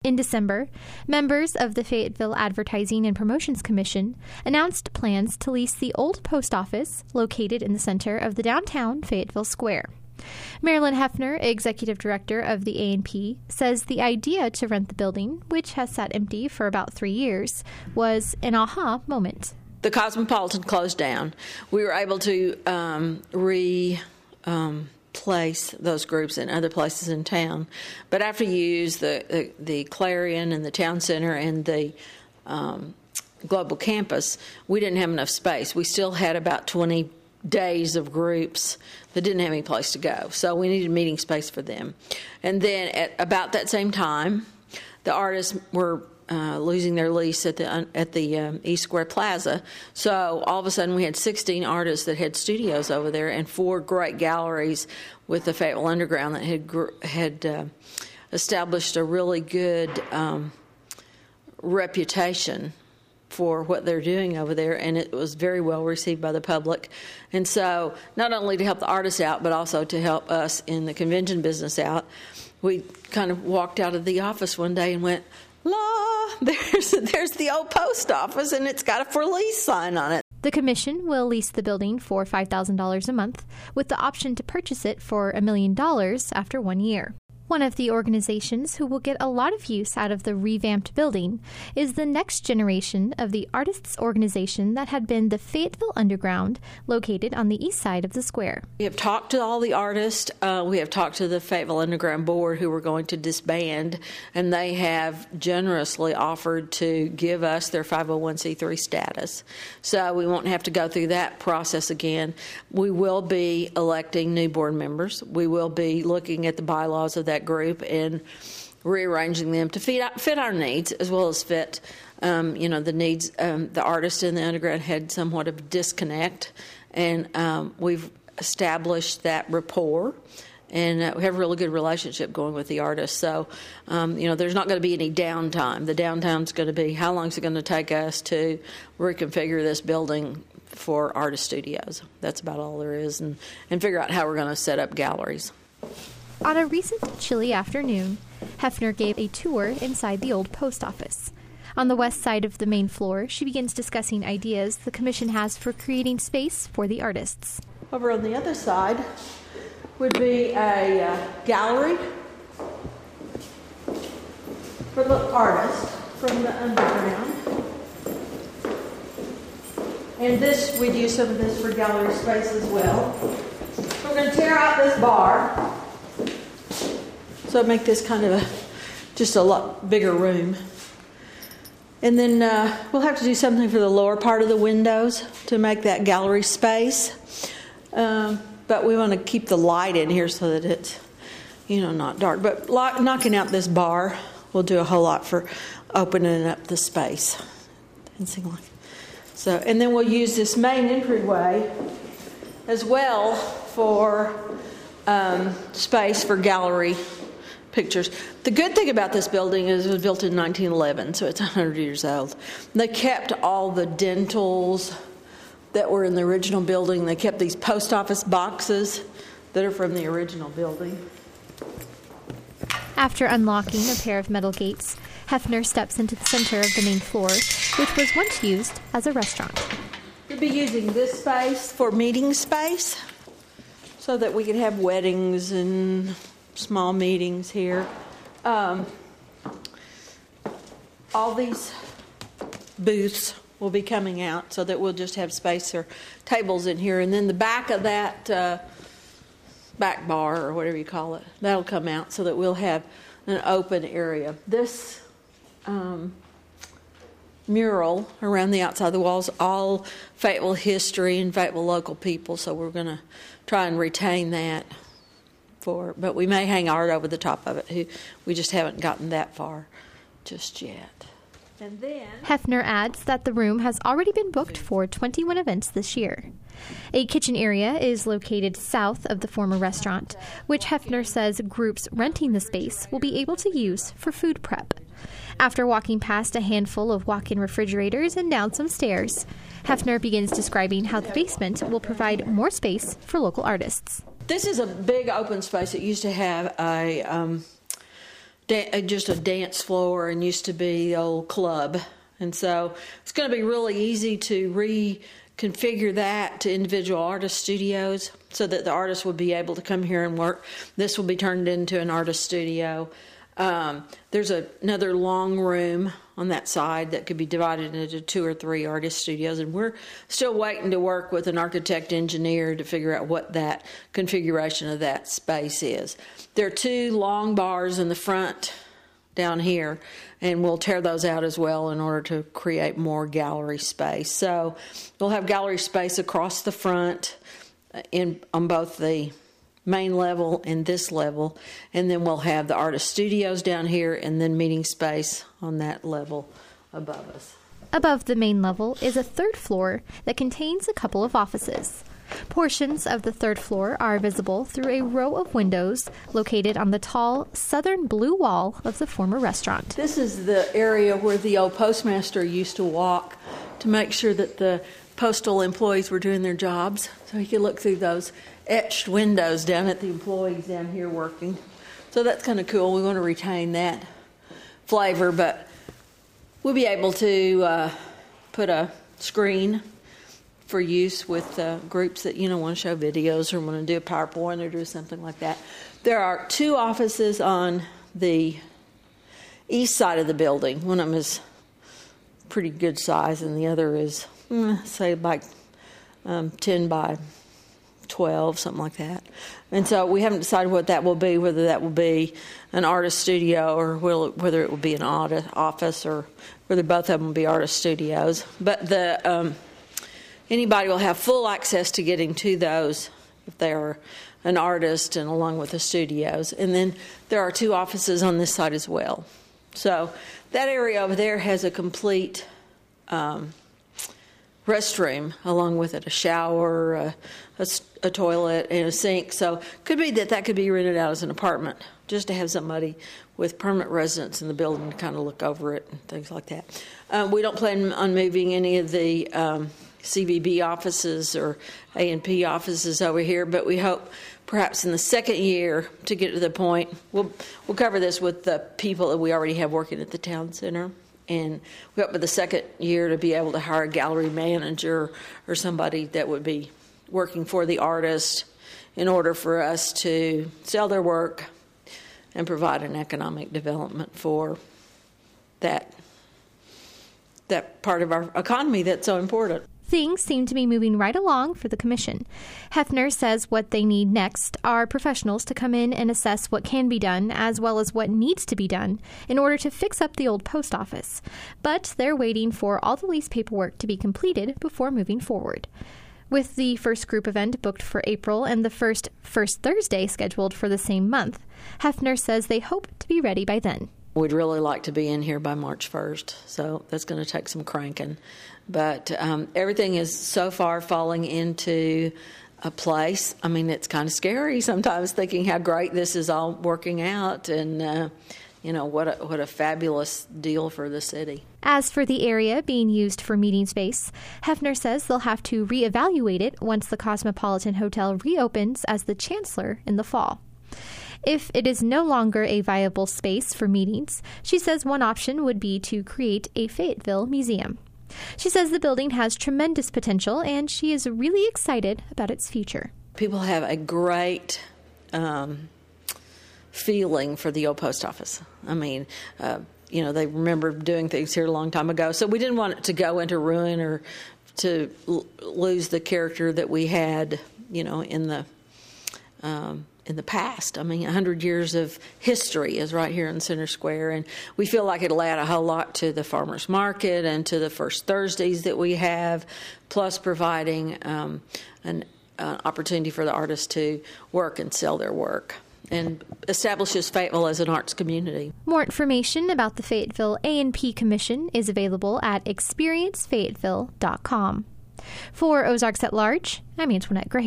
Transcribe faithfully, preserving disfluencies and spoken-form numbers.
In December, members of the Fayetteville Advertising and Promotions Commission announced plans to lease the old post office located in the center of the downtown Fayetteville Square. Marilyn Hefner, executive director of the A and P, says the idea to rent the building, which has sat empty for about three years, was an aha moment. The Cosmopolitan closed down. We were able to um, re... Um, place those groups in other places in town. But after you use the, the, the Clarion and the Town Center and the um, Global Campus, we didn't have enough space. We still had about twenty days of groups that didn't have any place to go. So we needed meeting space for them. And then at about that same time, the artists were Uh, losing their lease at the at the um, East Square Plaza. So all of a sudden we had sixteen artists that had studios over there and four great galleries with the Fayetteville Underground that had had uh, established a really good um, reputation for what they're doing over there, and it was very well received by the public. And so not only to help the artists out, but also to help us in the convention business out, we kind of walked out of the office one day and went, La, there's there's the old post office, and it's got a for lease sign on it. The commission will lease the building for five thousand dollars a month, with the option to purchase it for a million dollars after one year. One of the organizations who will get a lot of use out of the revamped building is the next generation of the artists' organization that had been the Fayetteville Underground, located on the east side of the square. We have talked to all the artists. Uh, we have talked to the Fayetteville Underground Board, who were going to disband, and they have generously offered to give us their five oh one c three status. So we won't have to go through that process again. We will be electing new board members. We will be looking at the bylaws of that group and rearranging them to fit, fit our needs as well as fit, um, you know, the needs. Um, the artists in the underground had somewhat of a disconnect, and um, we've established that rapport, and uh, we have a really good relationship going with the artists. So, um, you know, there's not going to be any downtime. The downtime's going to be how long is it going to take us to reconfigure this building for artist studios. That's about all there is, and, and figure out how we're going to set up galleries. On a recent chilly afternoon, Hefner gave a tour inside the old post office. On the west side of the main floor, she begins discussing ideas the commission has for creating space for the artists. Over on the other side would be a uh, gallery for the artists from the underground. And this, we'd use some of this for gallery space as well. We're going to tear out this bar. So make this kind of a, just a lot bigger room. And then uh, we'll have to do something for the lower part of the windows to make that gallery space. Um, but we want to keep the light in here so that it's, you know, not dark. But lock, knocking out this bar will do a whole lot for opening up the space. So, and then we'll use this main entryway as well for um, space for gallery pictures. The good thing about this building is it was built in nineteen eleven, so it's one hundred years old. They kept all the dentals that were in the original building. They kept these post office boxes that are from the original building. After unlocking a pair of metal gates, Hefner steps into the center of the main floor, which was once used as a restaurant. We'll be using this space for meeting space so that we can have weddings and small meetings here. Um, all these booths will be coming out so that we'll just have space or tables in here. And then the back of that uh, back bar or whatever you call it, that'll come out so that we'll have an open area. This um, mural around the outside of the walls, all Fayetteville history and Fayetteville local people, so we're going to try and retain that. For, but we may hang art over the top of it. We just haven't gotten that far just yet. And then Hefner adds that the room has already been booked for twenty-one events this year. A kitchen area is located south of the former restaurant, which Hefner says groups renting the space will be able to use for food prep. After walking past a handful of walk-in refrigerators and down some stairs, Hefner begins describing how the basement will provide more space for local artists. This is a big open space. It used to have a um, da- just a dance floor and used to be the old club. And so it's going to be really easy to reconfigure that to individual artist studios so that the artists will be able to come here and work. This will be turned into an artist studio. Um, there's a, another long room on that side that could be divided into two or three artist studios, and we're still waiting to work with an architect engineer to figure out what that configuration of that space is. There are two long bars in the front down here, and we'll tear those out as well in order to create more gallery space. So we'll have gallery space across the front in on both the main level and this level, and then we'll have the artist studios down here and then meeting space on that level above us. Above the main level is a third floor that contains a couple of offices. Portions of the third floor are visible through a row of windows located on the tall southern blue wall of the former restaurant. This is the area where the old postmaster used to walk to make sure that the postal employees were doing their jobs, so he could look through those etched windows down at the employees down here working. So that's kind of cool. We want to retain that flavor, but we'll be able to uh, put a screen for use with uh, groups that, you know, want to show videos or want to do a PowerPoint or do something like that. There are two offices on the east side of the building. One of them is pretty good size, and the other is, mm, say, like um, ten by twelve, something like that. And so we haven't decided what that will be, whether that will be an artist studio or will, whether it will be an audit office or whether both of them will be artist studios. But the um, anybody will have full access to getting to those if they are an artist and along with the studios. And then there are two offices on this side as well. So that area over there has a complete um, restroom along with it, a shower, a, a, a toilet, and a sink. So could be that that could be rented out as an apartment just to have somebody with permanent residence in the building to kind of look over it and things like that. Um, we don't plan on moving any of the um, C V B offices or A and P offices over here, but we hope perhaps in the second year to get to the point, we'll we'll cover this with the people that we already have working at the town center, and we hope by the second year to be able to hire a gallery manager or somebody that would be working for the artist in order for us to sell their work and provide an economic development for that that part of our economy that's so important. Things seem to be moving right along for the commission. Hefner says what they need next are professionals to come in and assess what can be done as well as what needs to be done in order to fix up the old post office. But they're waiting for all the lease paperwork to be completed before moving forward. With the first group event booked for April and the first First Thursday scheduled for the same month, Hefner says they hope to be ready by then. We'd really like to be in here by March first, so that's going to take some cranking. But um, everything is so far falling into a place. I mean, it's kind of scary sometimes thinking how great this is all working out, and uh, you know what a, what a fabulous deal for the city. As for the area being used for meeting space, Hefner says they'll have to reevaluate it once the Cosmopolitan Hotel reopens as the Chancellor in the fall. If it is no longer a viable space for meetings, she says one option would be to create a Fayetteville museum. She says the building has tremendous potential, and she is really excited about its future. People have a great um, feeling for the old post office. I mean, uh, you know, they remember doing things here a long time ago, so we didn't want it to go into ruin or to l- lose the character that we had, you know, in the um, in the past. I mean, one hundred years of history is right here in Center Square, and we feel like it'll add a whole lot to the farmers market and to the First Thursdays that we have, plus providing um, an uh, opportunity for the artists to work and sell their work, and establishes Fayetteville as an arts community. More information about the Fayetteville A and P Commission is available at experience fayetteville dot com. For Ozarks at Large, I'm Antoinette Gray.